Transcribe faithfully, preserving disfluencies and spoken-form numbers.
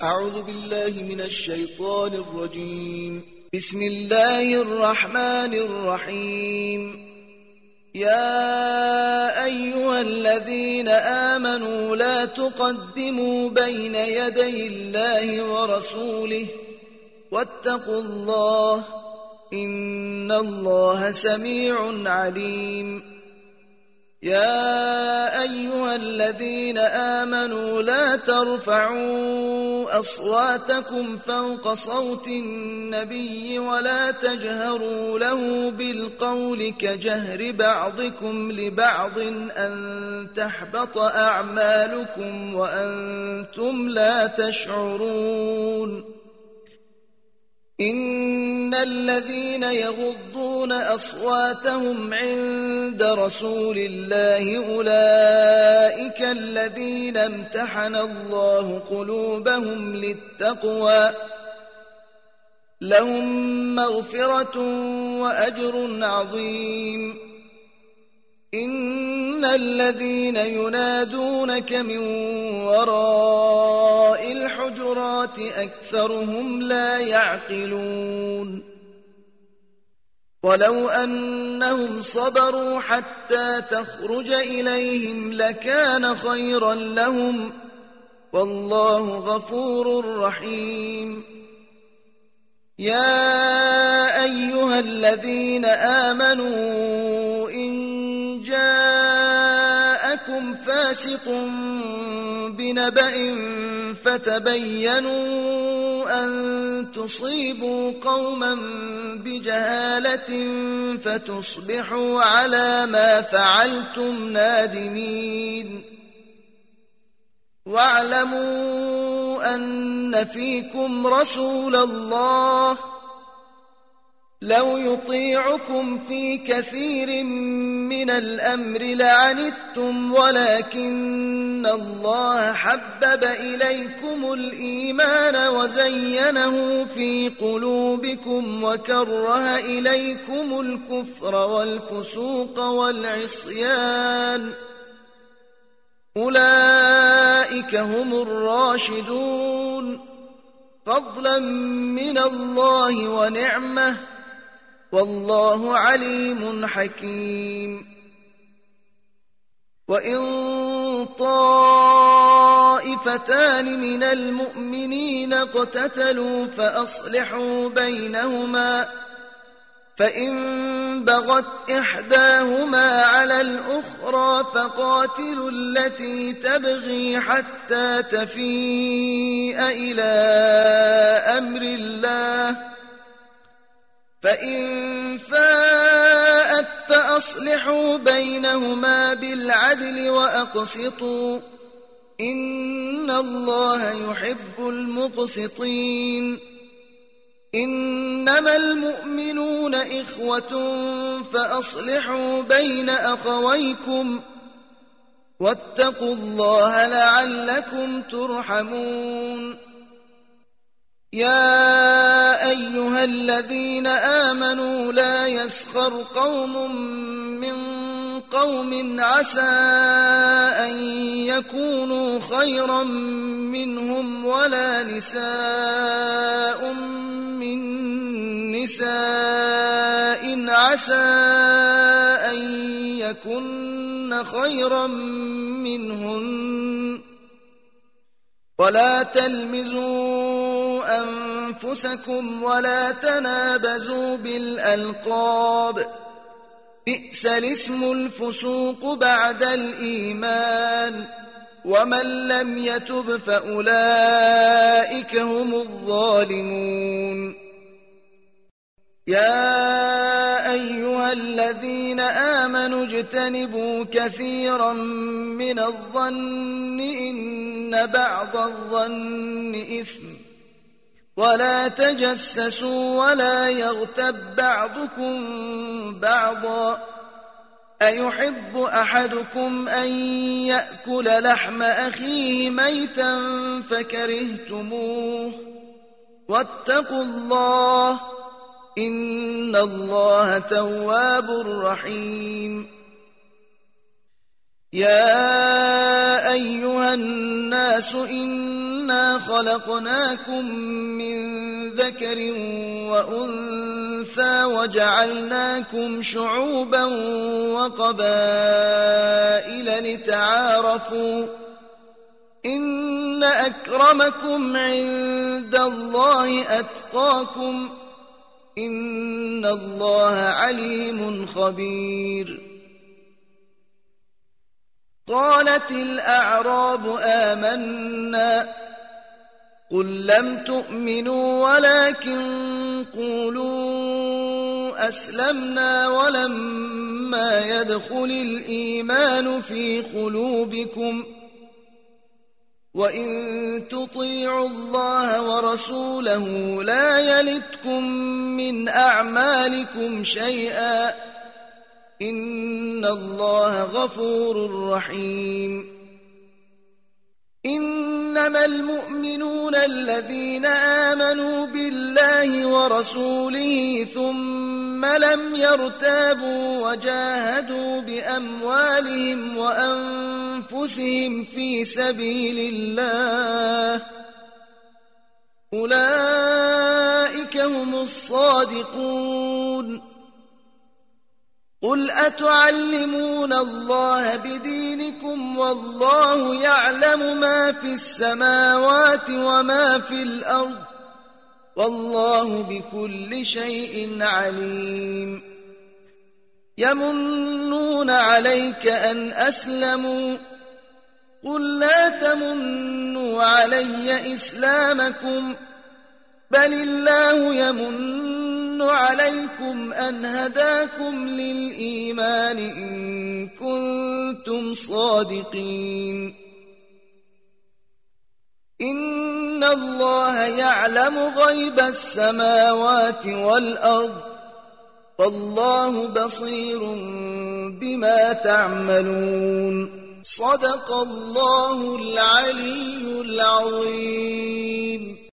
أعوذ بالله من الشيطان الرجيم. بسم الله الرحمن الرحيم. يا أيها الذين آمنوا لا تقدموا بين يدي الله ورسوله واتقوا الله إن الله سميع عليم. يا أيها الذين آمنوا لا ترفعوا أصواتكم فوق صوت النبي ولا تجهروا له بالقول كجهر بعضكم لبعض أن تحبط أعمالكم وأنتم لا تشعرون. إن الذين يغضون أصواتهم عند رسول الله أولئك الذين امتحن الله قلوبهم للتقوى لهم مغفرة وأجر عظيم. إن الذين ينادونك من وراء الحجرات أكثرهم لا يعقلون. ولو أنهم صبروا حتى تخرج إليهم لكان خيرا لهم والله غفور رحيم. يا أيها الذين آمنوا إن جاءكم فاسق بنبأ فتبينوا أن تصيبوا قوما بجهالة فتصبحوا على ما فعلتم نادمين. واعلموا أن فيكم رسول الله لو يطيعكم في كثير من الأمر لعنتم ولكن الله حبب إليكم الإيمان وزينه في قلوبكم وكره إليكم الكفر والفسوق والعصيان أولئك هم الراشدون فضلا من الله ونعمه والله عليم حكيم. وإن طائفتان من المؤمنين اقتتلوا فأصلحوا بينهما فإن بغت إحداهما على الأخرى فقاتلوا التي تبغي حتى تفيء إلى أمر الله فإن فاءت فأصلحوا بينهما بالعدل وأقسطوا إن الله يحب المقسطين. إنما المؤمنون إخوة فأصلحوا بين أخويكم واتقوا الله لعلكم ترحمون. يا أيها الذين آمنوا لا يسخر قوم من قوم عسى أن يكونوا خيرا منهم ولا نساء من نساء عسى أن يكن خيرا منهن ولا تلمزوا أنفسكم ولا تنابزوا بالألقاب بئس الاسم الفسوق بعد الإيمان ومن لم يتب فأولئك هم الظالمون. يا أيها الذين آمنوا اجتنبوا كثيرا من الظن إن بعض الظن إثم ولا تجسسوا ولا يغتب بعضكم بعضا أيحب أحدكم أن يأكل لحم أخيه ميتا فكرهتموه واتقوا الله إن الله تواب رحيم. يا أيها الناس إنا خلقناكم من ذكر وأنثى وجعلناكم شعوبا وقبائل لتعارفوا إن أكرمكم عند الله أتقاكم إن الله عليم خبير. قالت الأعراب آمنا قل لم تؤمنوا ولكن قولوا أسلمنا ولما يدخل الإيمان في قلوبكم وإن تطيعوا الله ورسوله لا يلتكم من أعمالكم شيئا إن الله غفور رحيم. إنما المؤمنون الذين آمنوا بالله ورسوله ثم لم يرتابوا وجاهدوا بأموالهم وأنفسهم في سبيل الله أولئك هم الصادقون. قل أتعلمون الله بدينكم والله يعلم ما في السماوات وما في الأرض والله بكل شيء عليم. يمنون عليك أن أسلموا قل لا تمنوا علي إسلامكم بل الله يمن عليكم أن هداكم للإيمان إن كنتم صادقين. إن الله يعلم غيب السماوات والأرض والله بصير بما تعملون. صدق الله العلي العظيم.